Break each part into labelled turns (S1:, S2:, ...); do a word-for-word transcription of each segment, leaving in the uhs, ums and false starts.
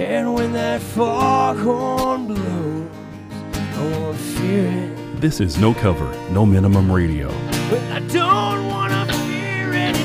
S1: And when that foghorn blows, I won't fear it.
S2: This is No Cover, No Minimum Radio.
S1: But I don't wanna fear it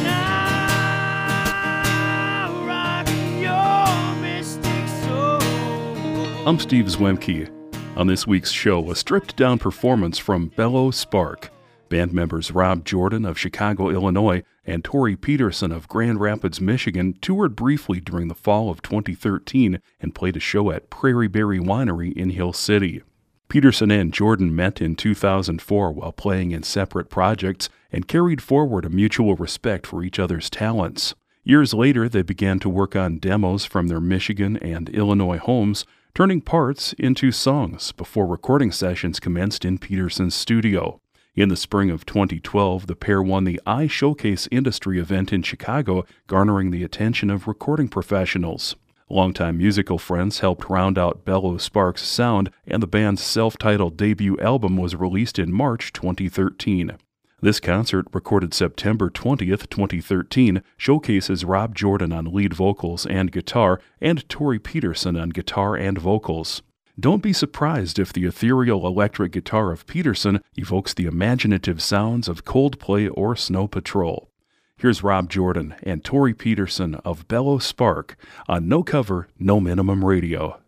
S1: now. Rocking your mystic soul.
S2: I'm Steve Zwemke. On this week's show, a stripped-down performance from Bellow Spark. Band members Rob Jordan of Chicago, Illinois, and Tori Peterson of Grand Rapids, Michigan, toured briefly during the fall of twenty thirteen and played a show at Prairie Berry Winery in Hill City. Peterson and Jordan met in two thousand four while playing in separate projects and carried forward a mutual respect for each other's talents. Years later, they began to work on demos from their Michigan and Illinois homes, turning parts into songs before recording sessions commenced in Peterson's studio. In the spring of twenty twelve, the pair won the iShowcase Industry event in Chicago, garnering the attention of recording professionals. Longtime musical friends helped round out Bellow Spark's sound, and the band's self-titled debut album was released in March twenty thirteen. This concert, recorded September twentieth, twenty thirteen, showcases Rob Jordan on lead vocals and guitar, and Tori Peterson on guitar and vocals. Don't be surprised if the ethereal electric guitar of Peterson evokes the imaginative sounds of Coldplay or Snow Patrol. Here's Rob Jordan and Tori Peterson of Bellow Spark on No Cover, No Minimum Radio.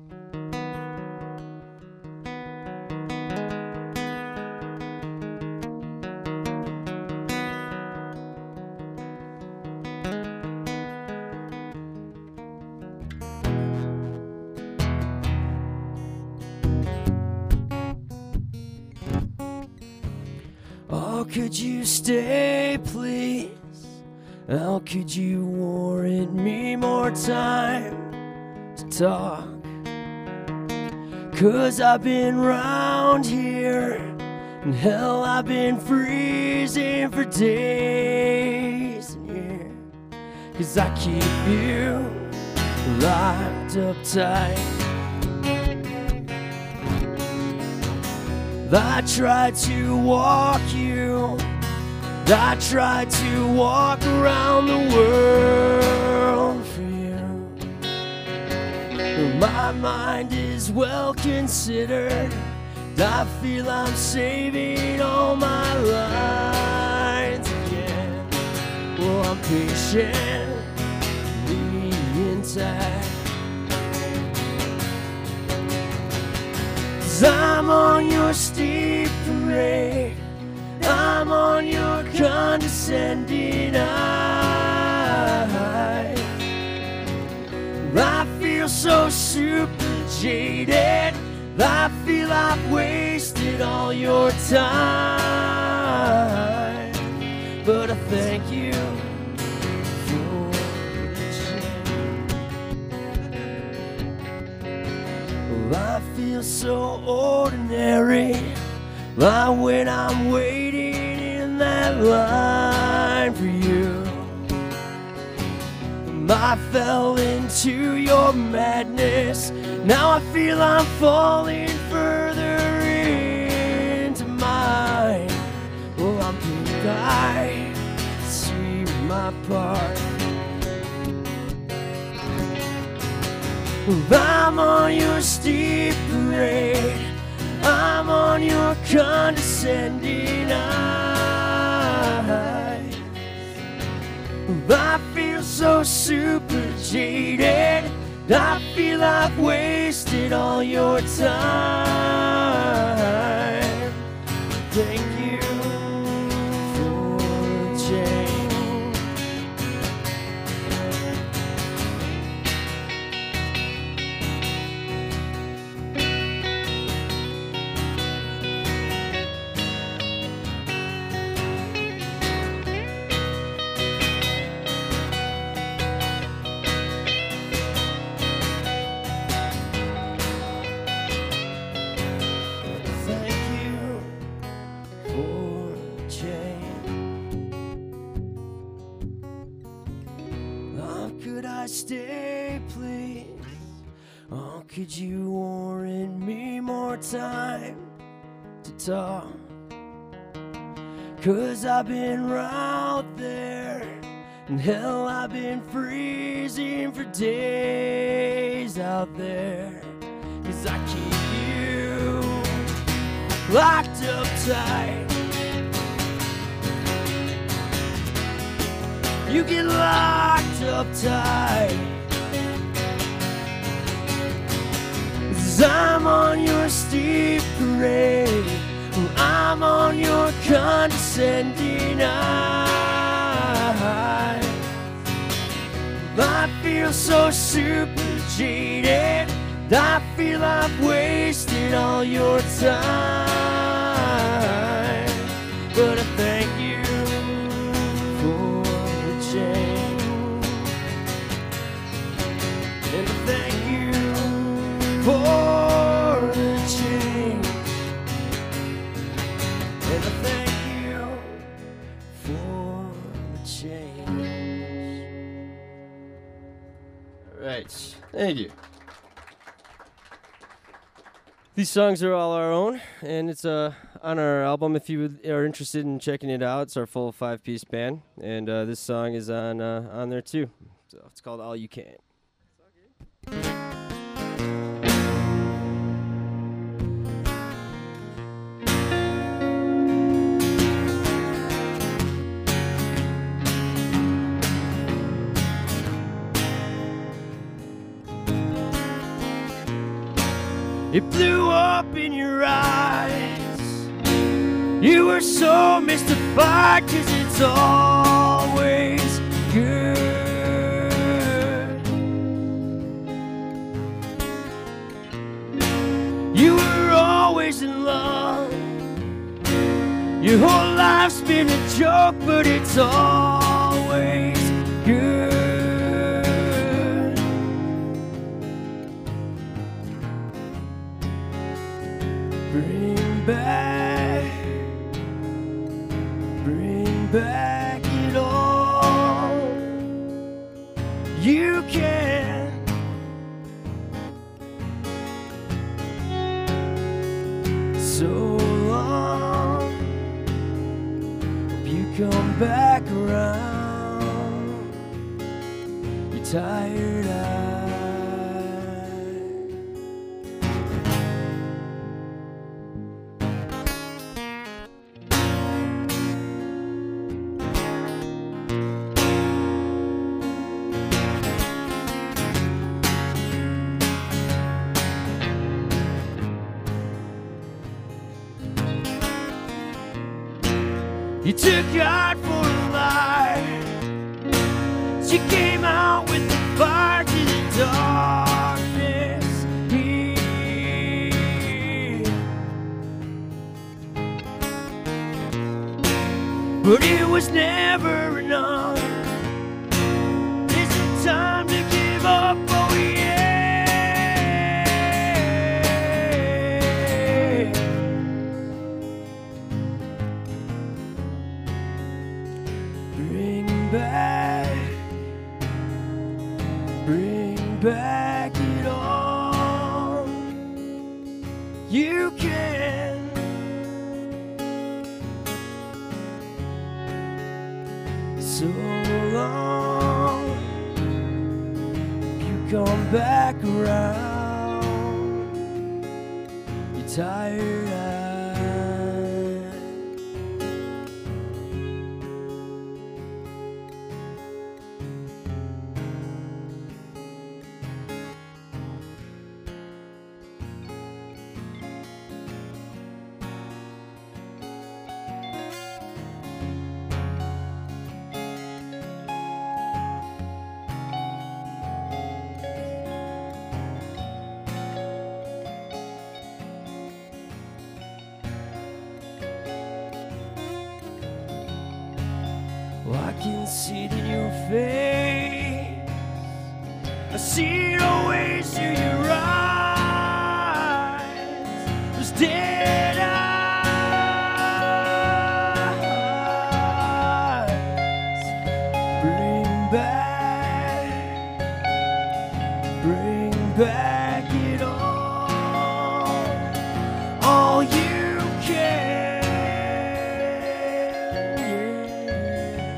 S1: Oh, could you stay, please? How could you warrant me more time to talk? 'Cause I've been round here, and hell, I've been freezing for days and years. 'Cause I keep you locked up tight. I tried to walk you, I tried to walk around the world for you. My mind is well considered, I feel I'm saving all my lines again. Well, I'm patiently intact. I'm on your steep parade, I'm on your condescending eye. I feel so super jaded, I feel I've wasted all your time. But I thank you for the change. I feel so ordinary, like when I'm waiting in that line for you. I fell into your madness, now I feel I'm falling further into mine. Well, I'm pink, I see my part. I'm on your steep parade, I'm on your condescending eyes. I feel so super jaded, I feel I've wasted all your time. Thank you for the change. Stay, please. Oh, could you warrant me more time to talk? 'Cause I've been out there, and hell, I've been freezing for days is out there, 'cause I keep you locked up tight. You get locked up tight, 'cause I'm on your steep parade, I'm on your condescending eye. I feel so super jaded, I feel I've wasted all your time. But I thank you for the change, and I thank you for the change, and I thank you for the change. All right, thank you. These songs are all our own, and it's uh, on our album. If you would, are interested in checking it out, it's our full five-piece band, and uh, this song is on uh, on there too. So it's called All You Can. It blew up in your eyes. You were so mystified, 'cause it's always good. You were always in love. Your whole life's been a joke, but it's always good. Bring back, bring back it all. You can. So long, hope you come back around. You're tired eyes. You took God for a lie. She came out with the fire to the darkness here. But it was never enough. Is it time to give up? Oh yeah. Bring back, bring back it all. You can. So long, you come back around. You're tired eyes. Well, I can see it in your face. I see it always through your eyes. Those dead eyes. Bring back, bring back it all. All you can.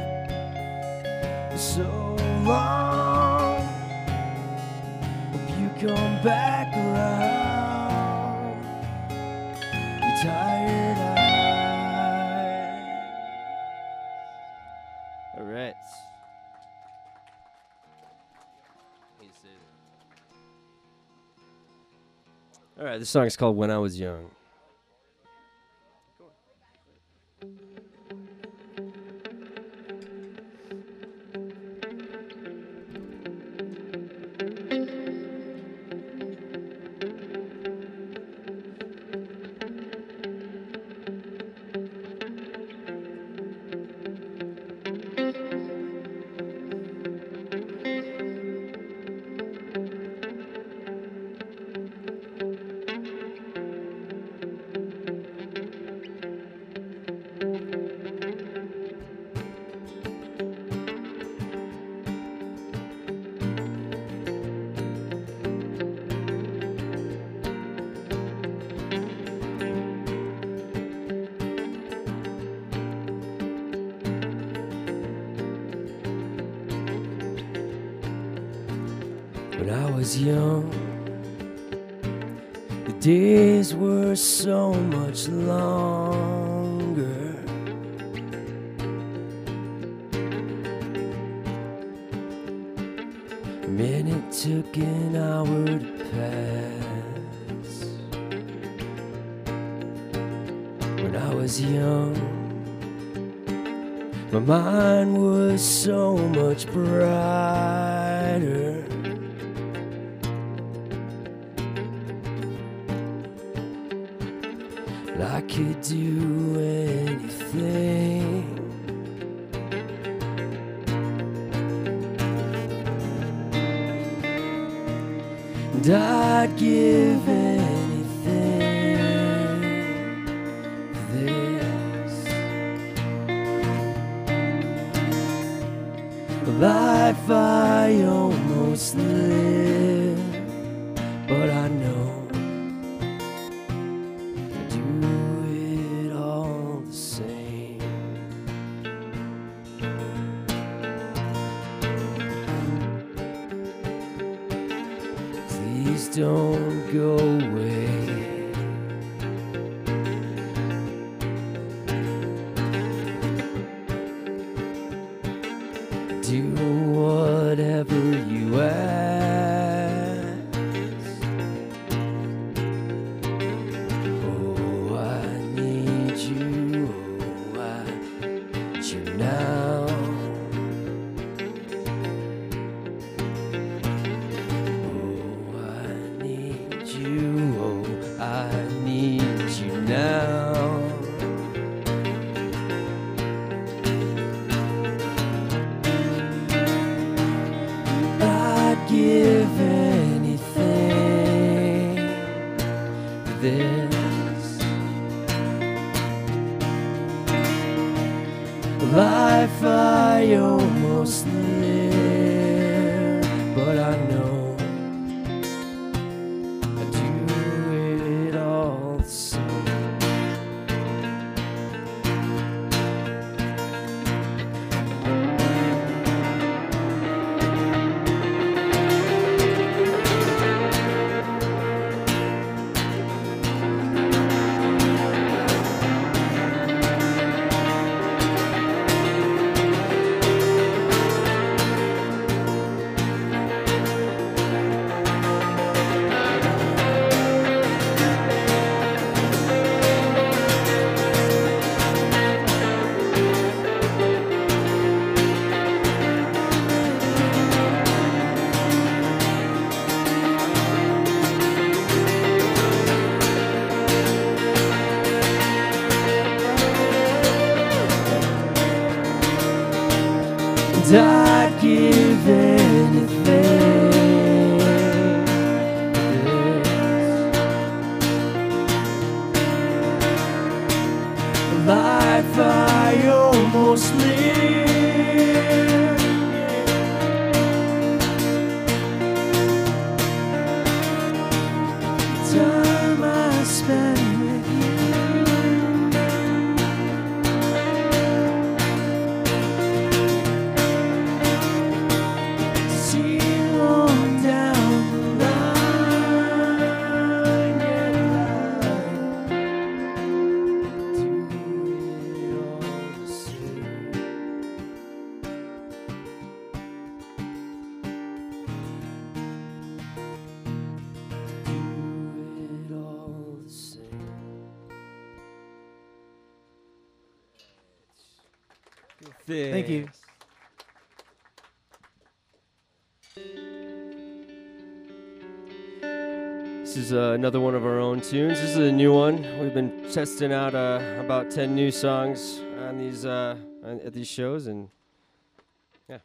S1: So long, hope you come back around. Your tired eyes. All right. All right, this song is called When I Was Young. When I was young, the days were so much longer. A minute took an hour to pass. When I was young, my mind was so much brighter. I could do anything. And I'd give anything for this. A life I almost lived, but I know don't go away. Do whatever you ask. Oh, I need you. Oh, I need you now. Give anything for this. Life I almost lived, but I know I do it all the same. And I'd give anything for this. A life I almost lived. Time I spent with you. See you on down the line. Thank you. This is uh, another one of our own tunes. This is a new one. We've been testing out uh, about ten new songs on these uh, on, at these shows, and yeah.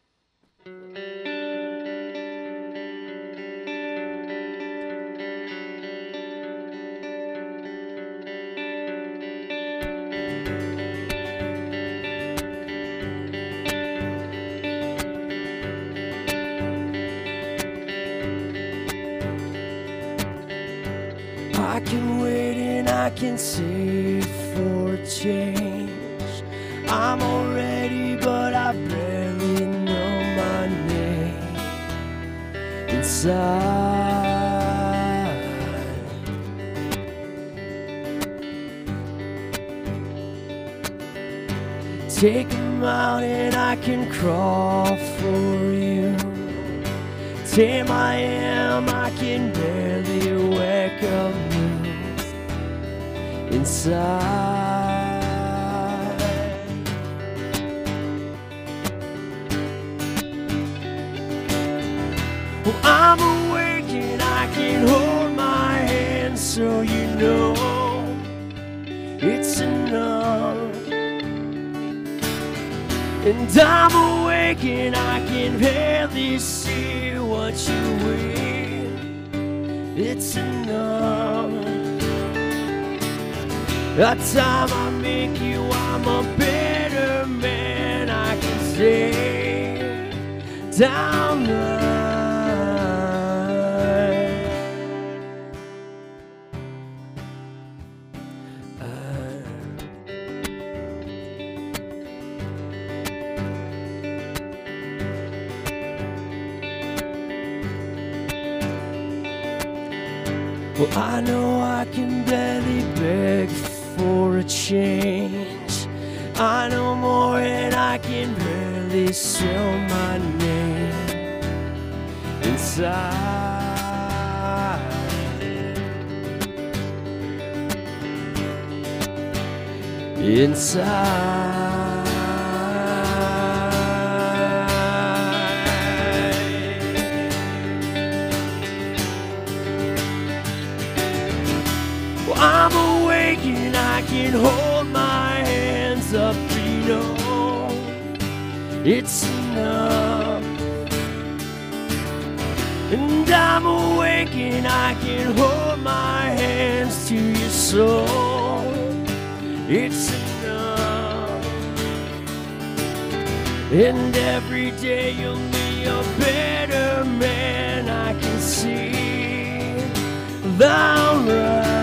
S1: I can wait and I can save for a change. I'm all ready, but I barely know my name inside. Take a mile and I can crawl for you. Tame I am, I can barely wake up inside. Well, I'm awake and I can hold my hand, so you know it's enough. And I'm awake and I can barely see what you wear. It's enough. That time I make you, I'm a better man. I can say down the well, I know I can barely beg for a change. I know more and I can barely sell my name inside. Inside. I'm awake and I can hold my hands up, you know it's enough. And I'm awake and I can hold my hands to your soul. It's enough. And every day you'll be a better man. I can see the right.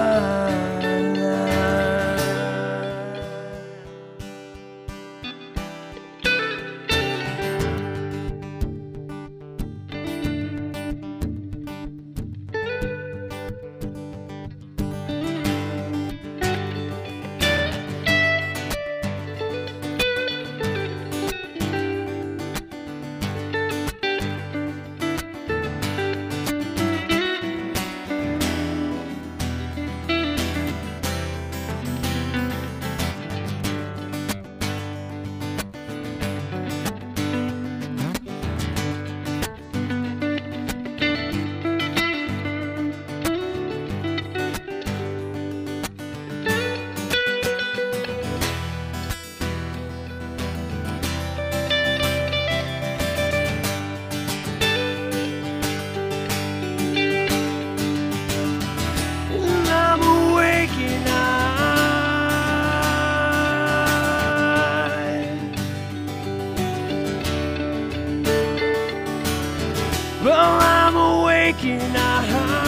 S1: Well, I'm awake and I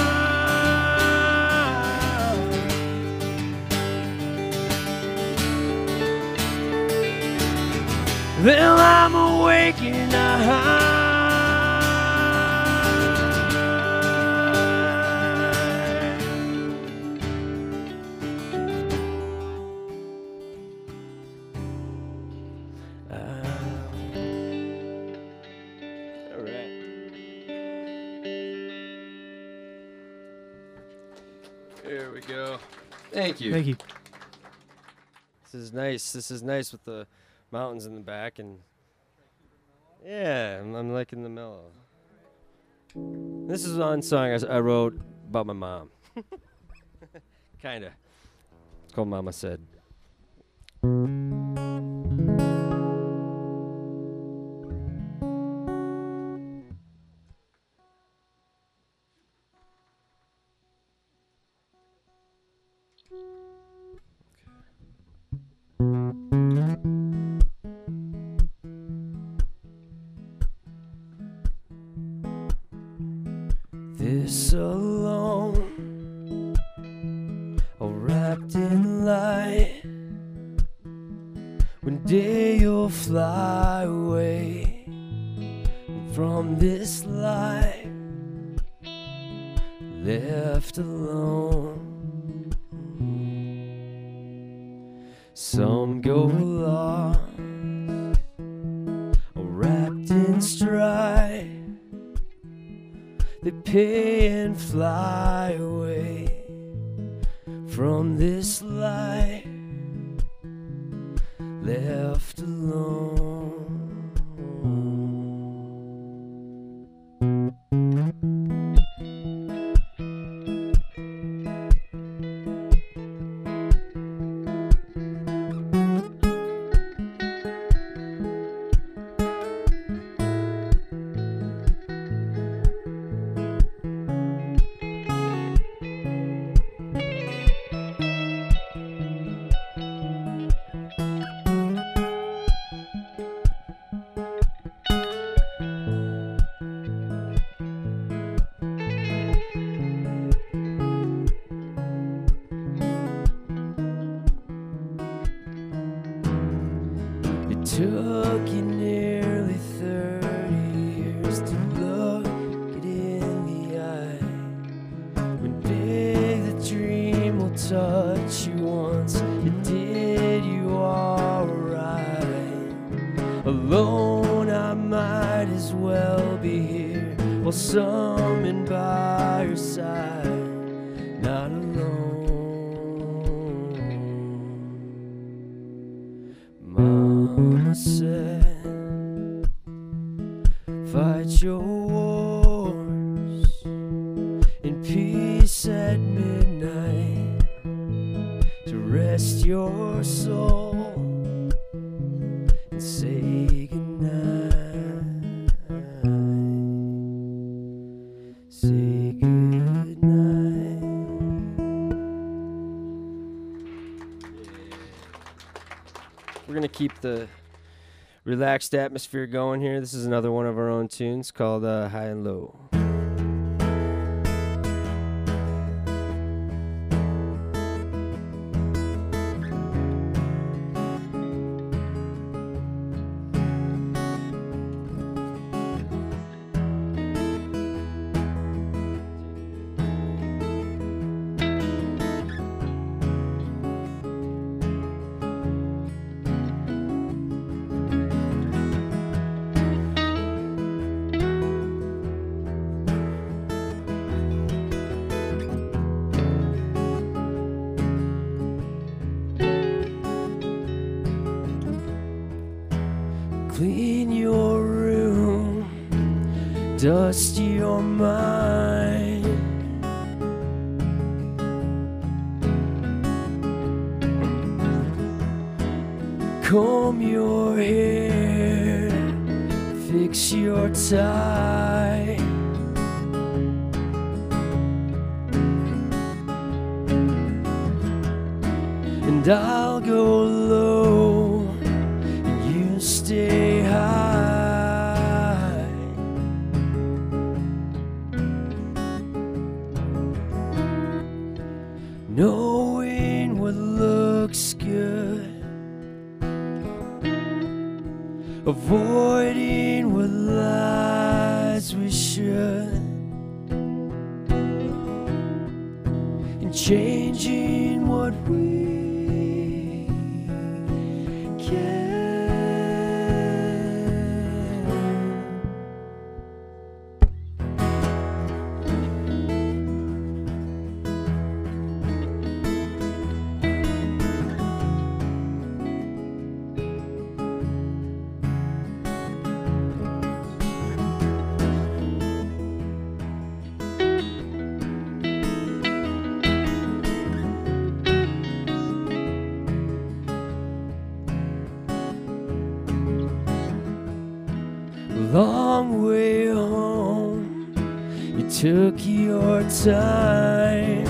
S1: Well, I'm awake and I
S3: There we go. Thank you.
S4: Thank you.
S1: This is nice. This is nice with the mountains in the back, and yeah, I'm, I'm liking the mellow. This is one song I, s- I wrote about my mom. Kinda. It's called Mama Said. This alone, all wrapped in light. One day you'll fly away from this life, left alone. Some go lost, all wrapped in strife. They pay and fly away from this life, left alone. It took you nearly thirty years to look it in the eye. When big the dream will touch you once, it did you alright. Alone I might as well be here, while summoned by your side, not alone. Mama said, fight your wars in peace at midnight, to rest your soul and say goodnight. Say goodnight. We're going to keep the relaxed atmosphere going here. This is another one of our own tunes called uh, High and Low. Clean your room, dust your mind. Comb your hair, fix your tie. And I'll go low, and you stay high. Knowing what looks good, avoiding what lies we should, and changing what we can. took your time.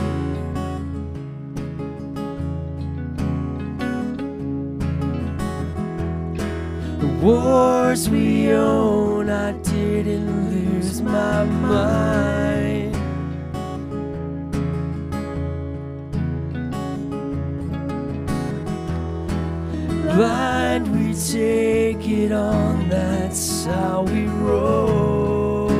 S1: The wars we own, I didn't lose my mind. Blind, we take it on, that's how we roll.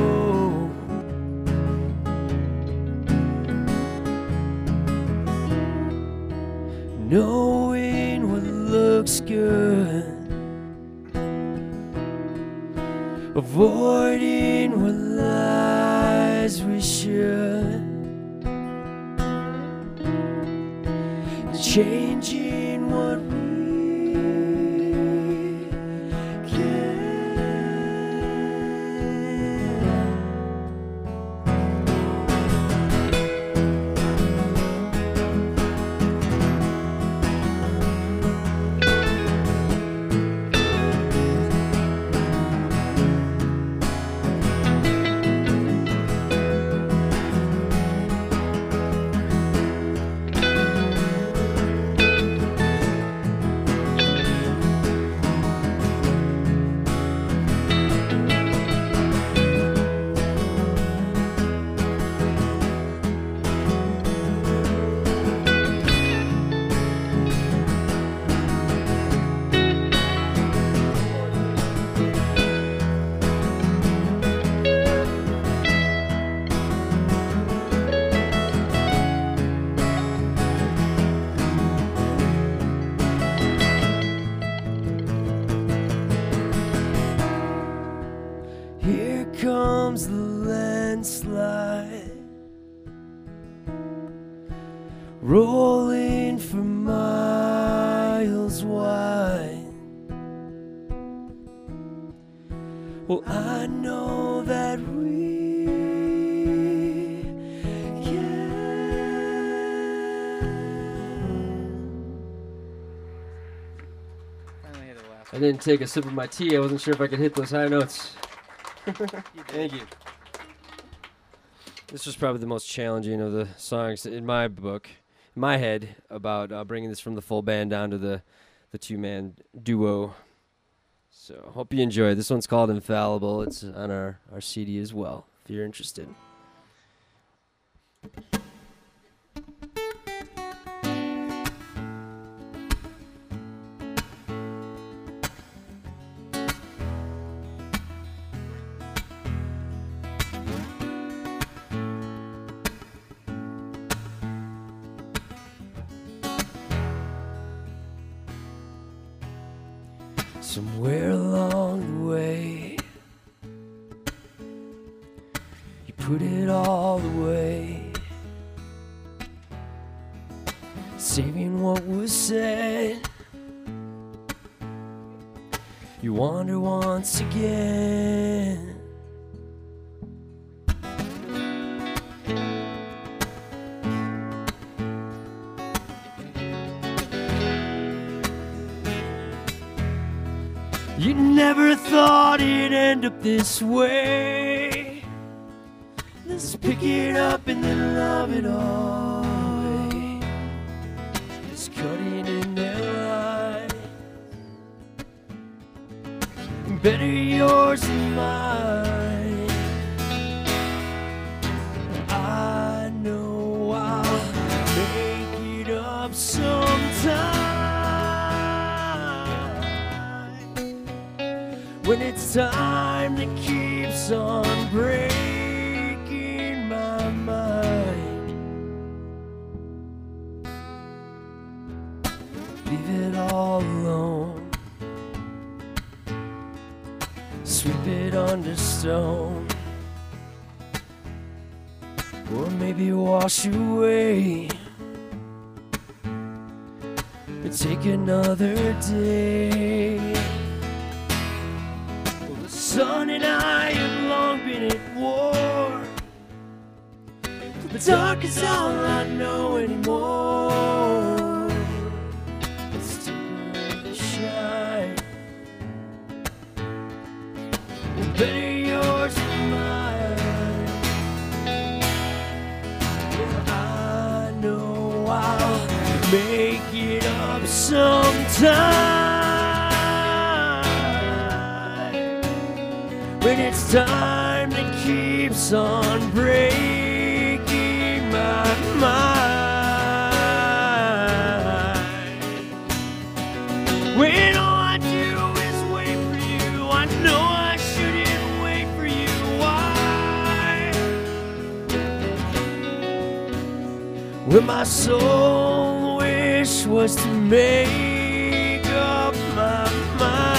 S1: Knowing what looks good, avoiding what lies we should, changing what we comes the landslide, rolling for miles wide. Well, I know that we can. I didn't take a sip of my tea. I wasn't sure if I could hit those high notes. Thank you. This was probably the most challenging of the songs in my book, in my head, about uh, bringing this from the full band down to the, the two-man duo. So hope you enjoy. This one's called Infallible. It's on our, our C D as well, if you're interested. Somewhere along the way, you put it all away, saving what was said. You wander once again. You never thought it'd end up this way. Let's pick it up and then love it all. It's cutting in their eyes. Better yours than mine. I know I'll make it up sometime. When it's time that keeps on breaking my mind, leave it all alone, sweep it under stone, or maybe wash away and take another day. The sun and I have long been at war. The dark is all I know anymore. Let's take away the shine. Better yours than mine. make it up sometime. When it's time that keeps on breaking my mind. When all I do is wait for you, I know I shouldn't wait for you. Why? When my soul wish was to make up my mind.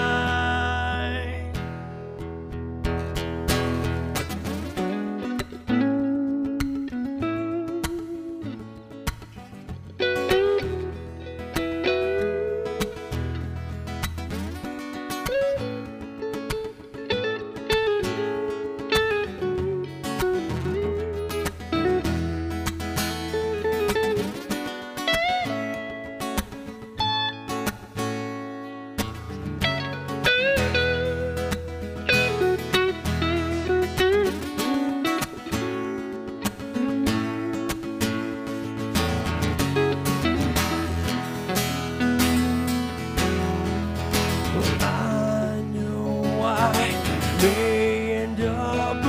S1: May end up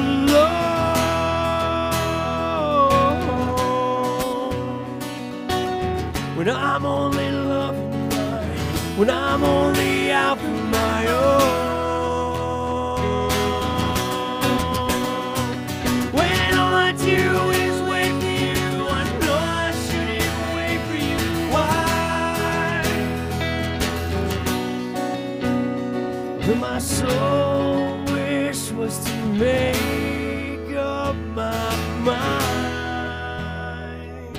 S1: alone when I'm only loving mine, when I'm only out for my own. When all I do is wait for you, I know I shouldn't wait for you. Why? When my soul was to make up my mind.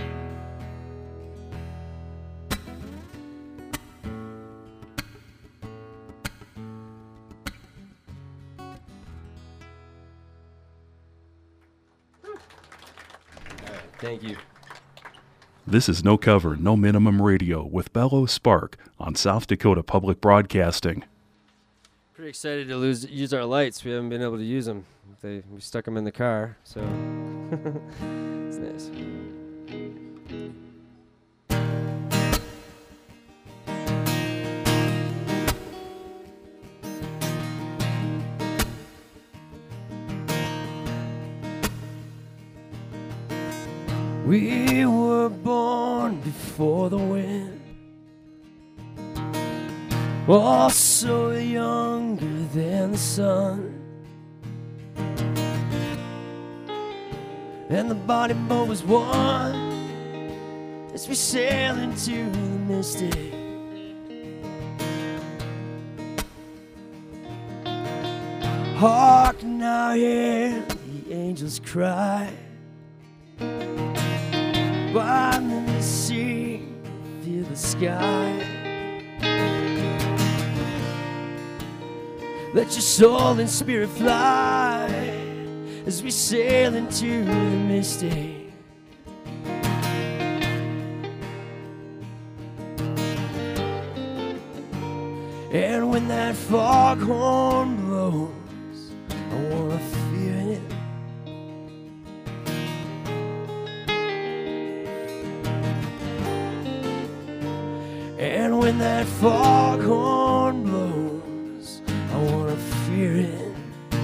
S1: Thank you.
S2: This is No Cover, No Minimum Radio with Bellow Spark on South Dakota Public Broadcasting.
S1: Pretty excited to lose, use our lights. We haven't been able to use them. They, we stuck them in the car, so it's nice. We were born before the wind, also younger than the sun, and the body boat was one as we sail into the mystic. Hark now, hear the angels cry. Bottom the sea, feel the sky. Let your soul and spirit fly as we sail into the mystic. And when that foghorn blows, I wanna feel it. And when that foghorn blows, I wanna fear it.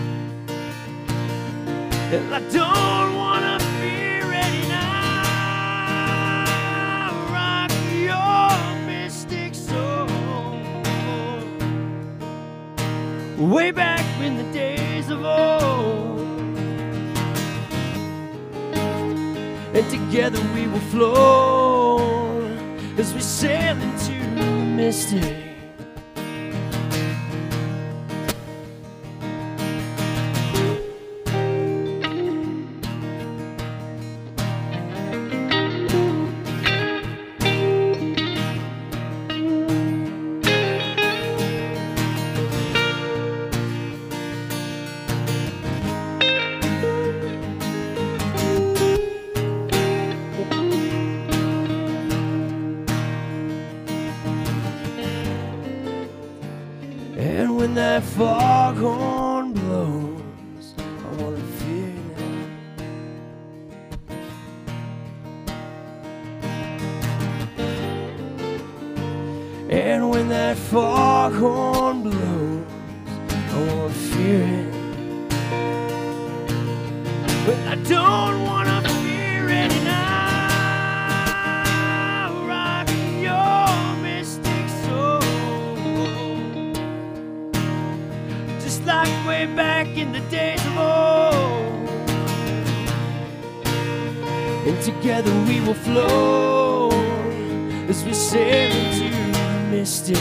S1: And I don't wanna fear it now. Rock your mystic soul. Way back in the days of old. And together we will float as we sail into the mystic. And when that foghorn blows, I wanna fear it. And when that foghorn blows, I won't fear it. But I don't wanna fear it now. Rock your mystic soul, just like way back in the days of old. And together we will flow as we sail into the mystic.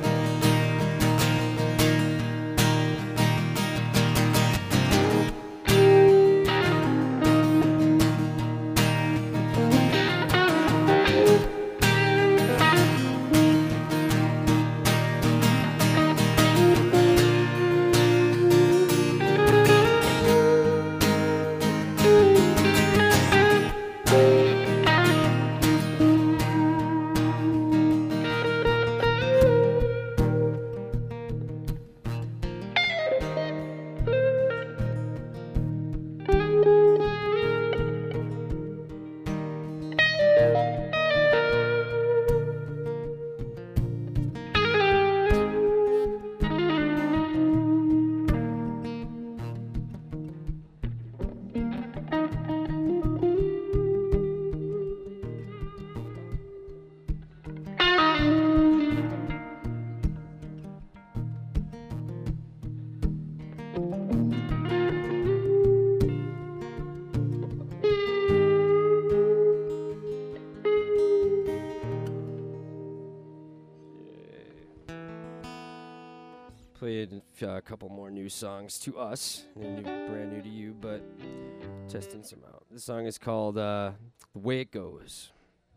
S1: Played uh, a couple more new songs to us, and new, brand new to you, but testing some out. This song is called uh, The Way It Goes.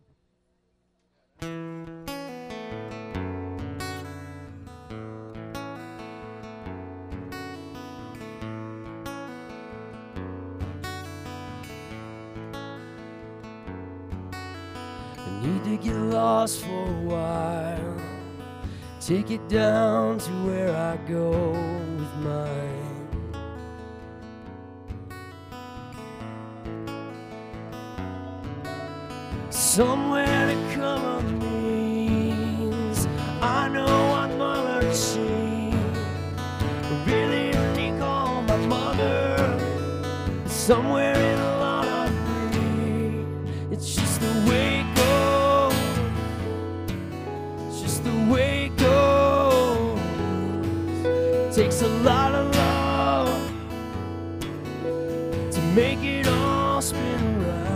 S1: I need to get lost for a while, take it down to where I go with mine. Somewhere to come means I know I'm marching. Really recall my mother somewhere in a lot of me. It's just the way it goes. It's just the way it goes. Takes a lot of love to make it all spin around.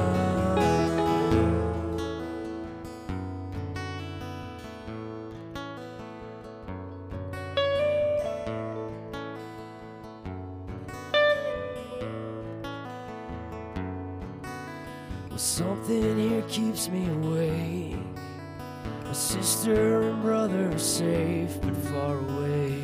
S1: Well, something here keeps me awake. My sister and brother are safe but far away.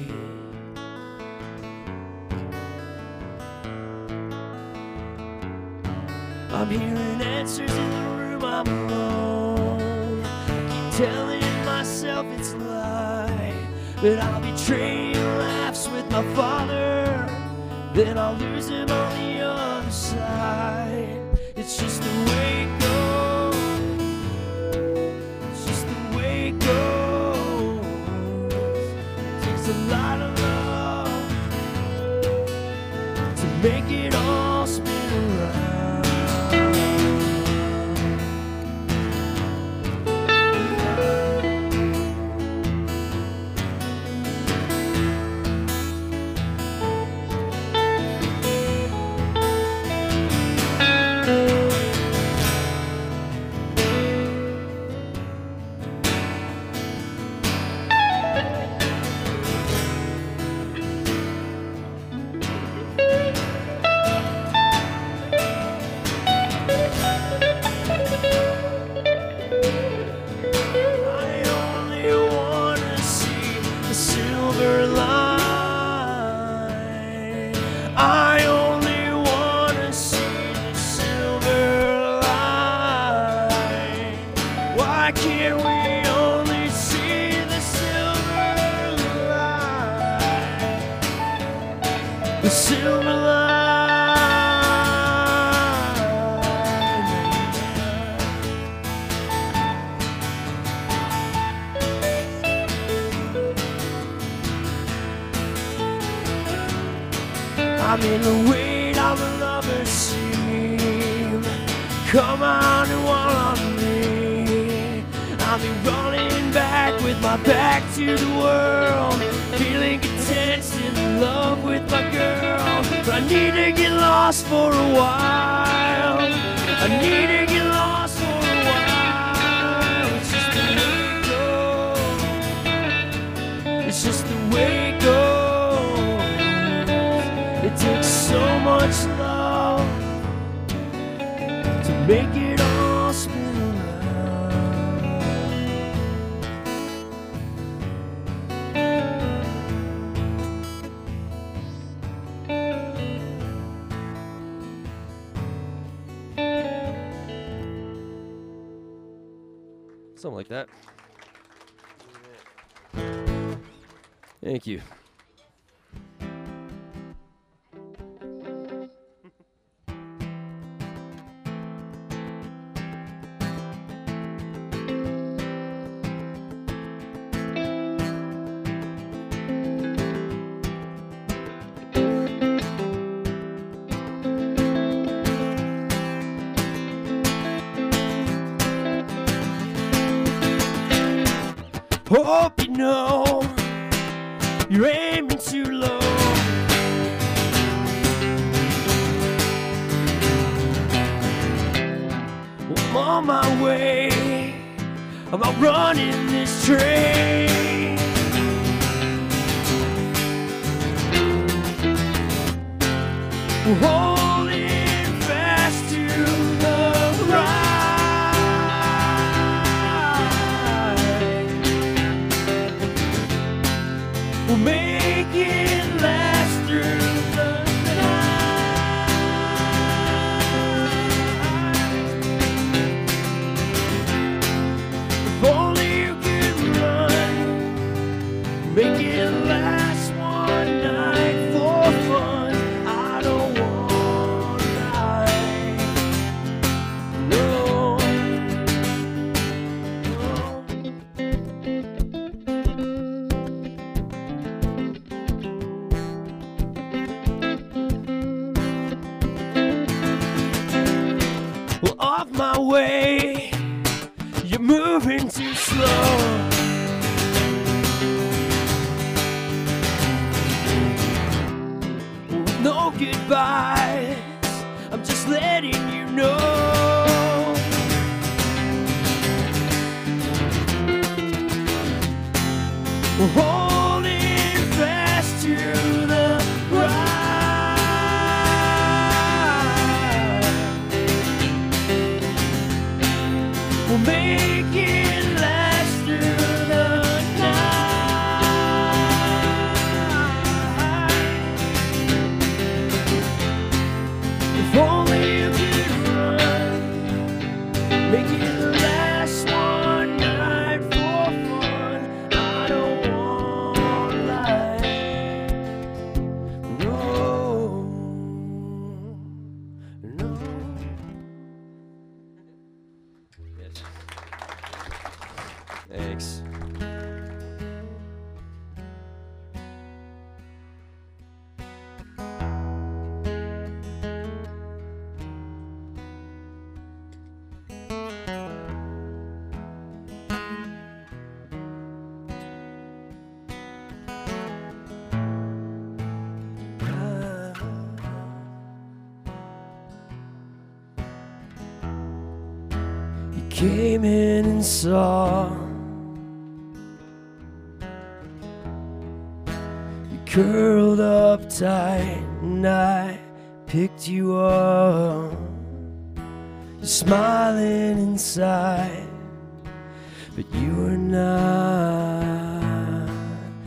S1: I'm hearing answers in the room I'm alone. Keep telling myself it's a lie, but I'll be trading laughs with my father, then I'll lose him on the other side. It's just the way it goes. It's just the way it goes. It takes a lot of love to make it all spin around. I'm in the weight of a lover's seam. Come on and one on me. I'll be running back with my back to the world, feeling content, still in love with my girl. But I need to get lost for a while. I need to get lost for a while. It's just the way it goes. It's just the way it goes. It takes so much love to make it all spin around. Something like that. Thank you. Hope you know you're aiming too low. Well, I'm on my way. I'm outrunning this train. We're holding fast to the ride. We'll make it last through the night. If only you could run, make it last one night for fun. I don't want to die. No, well, off my way, you're moving too slow. With no goodbyes, I'm just letting you know. We're holding fast to the ride. We'll make it last through the night. If only you could run, make it last one night for fun. I don't want to lie. No, no. Yes. Thanks. You came in and saw. You curled up tight and I picked you up. You're smiling inside, but you were not.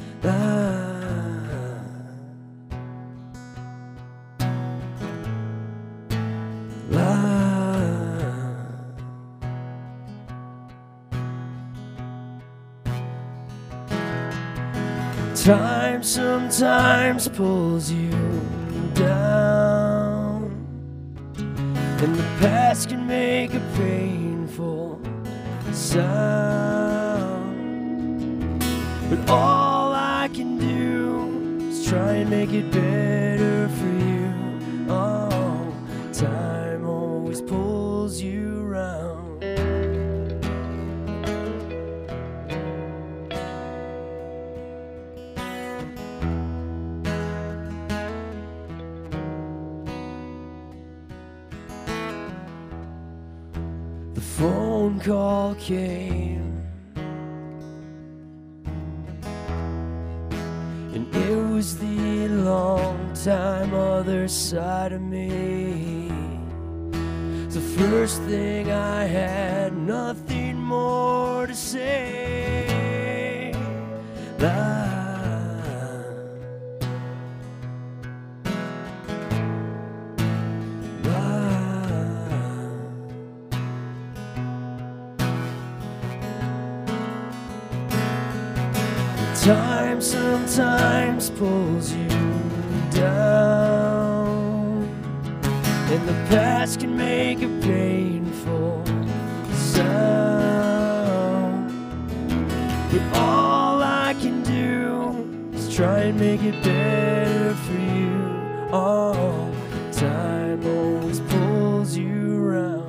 S1: Time sometimes pulls you down, and the past can make a painful sound. But all I can do is try and make it better for you. pulls you round. The phone call came, and it was the long time other side of me. It's the first thing I had, nothing more to say. Lie. Time sometimes pulls you down, and the past can make a painful sound. But all I can do is try and make it better for you. Oh, time always pulls you around.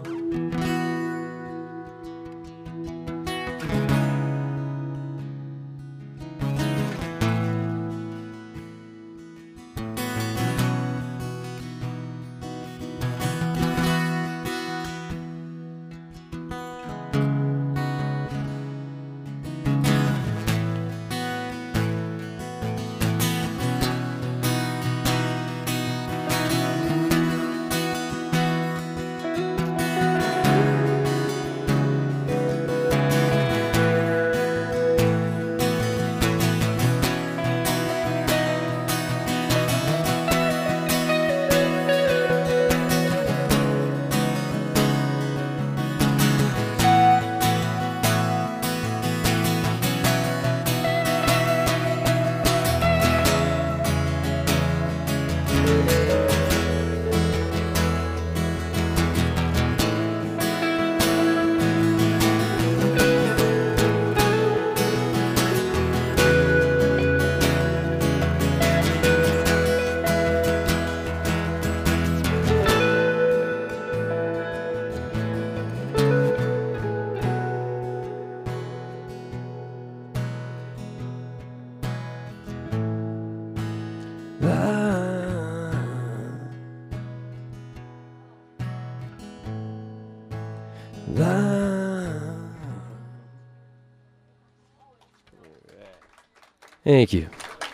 S1: Thank you.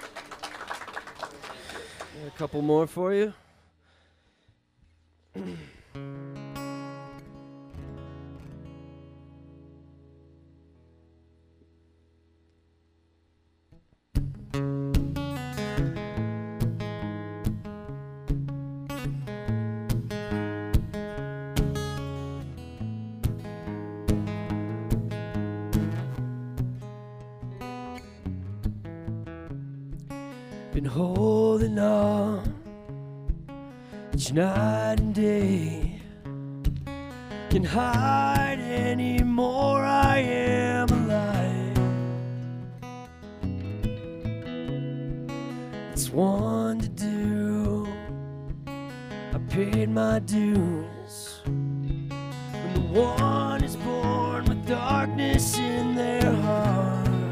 S1: A couple more for you. Been holding on each night and day. Can't hide anymore, I am alive. It's one to do, I paid my dues. When the one is born with darkness in their heart,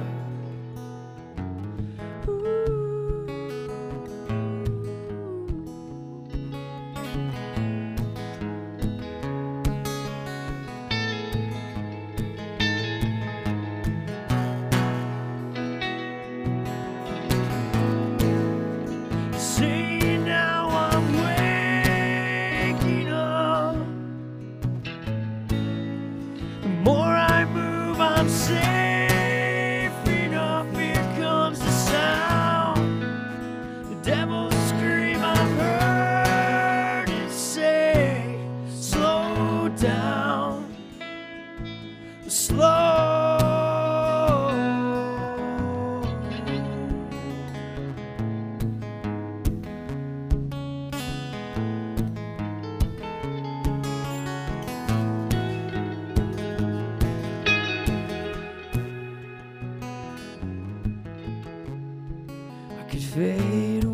S1: fade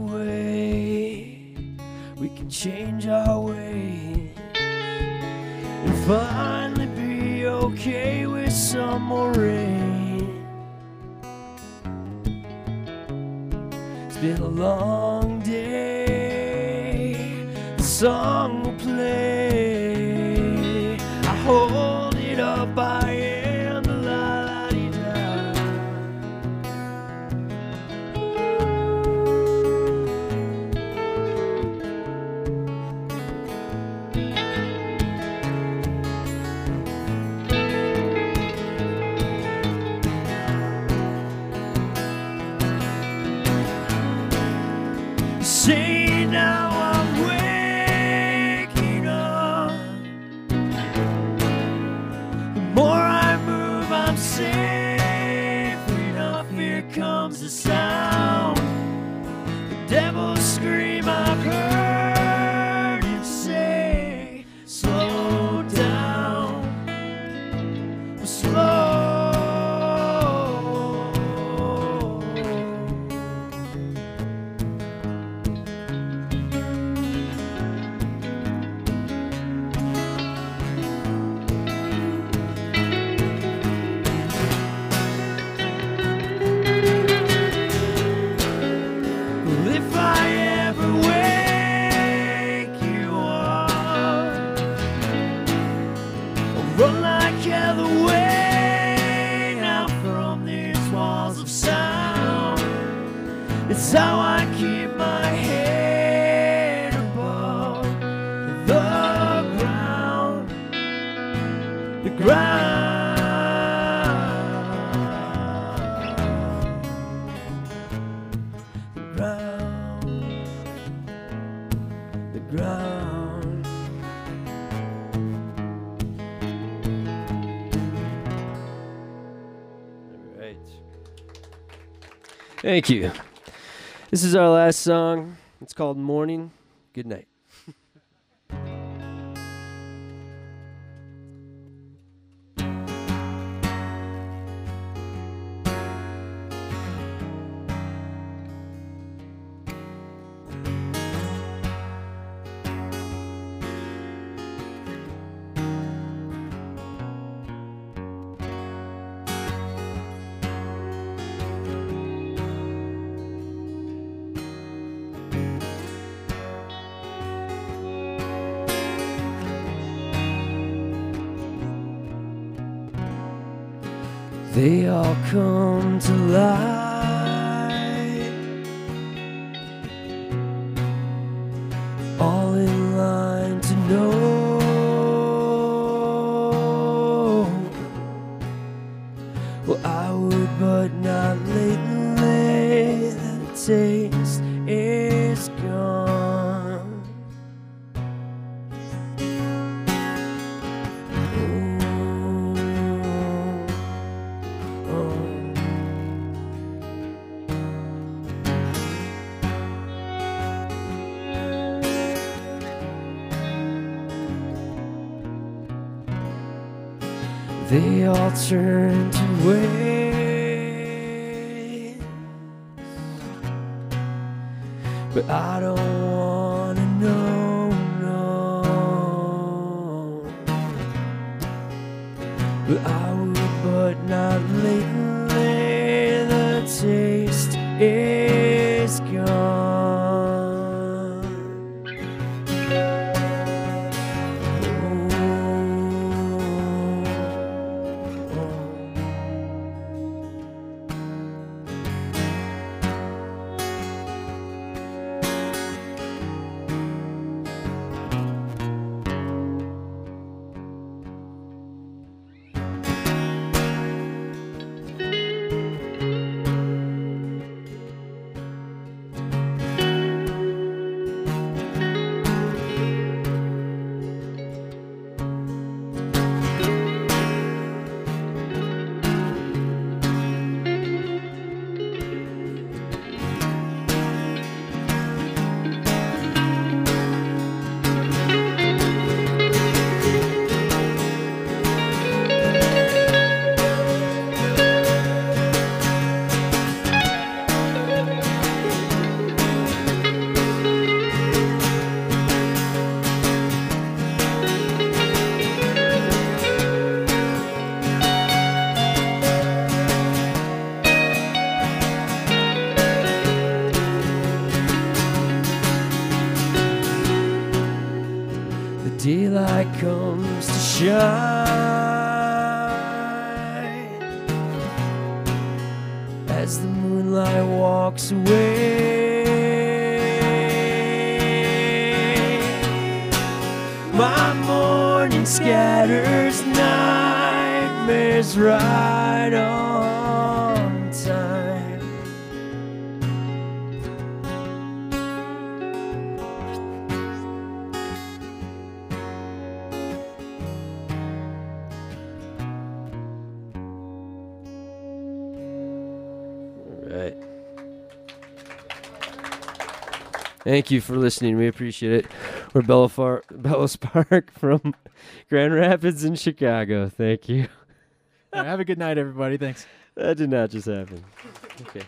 S1: away. We can change our way and okay with some more rain. It's been a long day. The song will play. I hold it up by end, la la dee da. See, now I'm waking up. The more I move, I'm safe enough. Here comes the sound. The devil's scream, I've heard it say, slow down, slow. If I ever wake you up, I'll run like hell away now from these walls of sound. It's how I keep my head above the ground, the ground. The ground. All right. Thank you. This is our last song. It's called Morning. Good night. They all come to light, all in line to know. Well, I would, but not lately. The taste is gone. They all turn to waste, but I don't wanna know, no. But I would, but not lately. The taste is gone. shine as the moonlight walks away. My morning scatters nightmares right on time. Right. Thank you for listening. We appreciate it. We're Bellow, Far- Bellow Spark from Grand Rapids in Chicago. Thank you.
S4: Yeah, have a good night, everybody. Thanks.
S1: That did not just happen. Okay.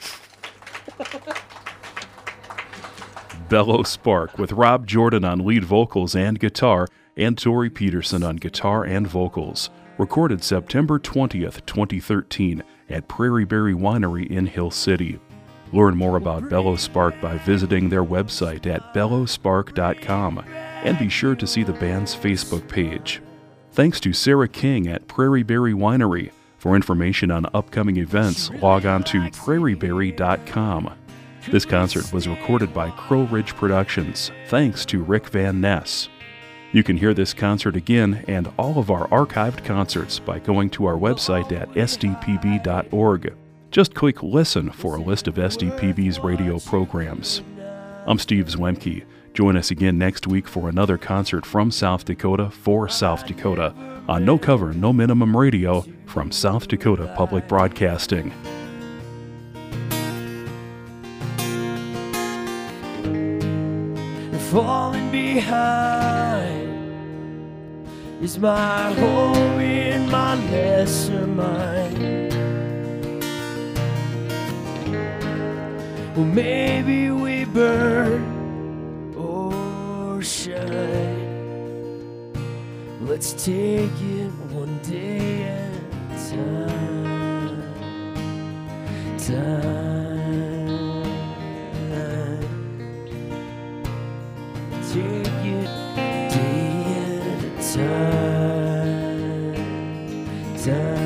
S2: Bellow Spark with Rob Jordan on lead vocals and guitar and Tori Peterson on guitar and vocals. Recorded September twentieth, twenty thirteen at Prairie Berry Winery in Hill City. Learn more about Bellow Spark by visiting their website at bellow spark dot com and be sure to see the band's Facebook page. Thanks to Sarah King at Prairie Berry Winery. For information on upcoming events, log on to prairie berry dot com. This concert was recorded by Crow Ridge Productions, thanks to Rick Van Ness. You can hear this concert again and all of our archived concerts by going to our website at s d p b dot org. Just click Listen for a list of S D P B's radio programs. I'm Steve Zwemke. Join us again next week for another concert from South Dakota for South Dakota on No Cover, No Minimum Radio from South Dakota Public Broadcasting.
S1: Falling behind is my home in my lesser mind. Well, maybe we burn or shine. Let's take it one day at a time. Time. Take it day at a time. Time.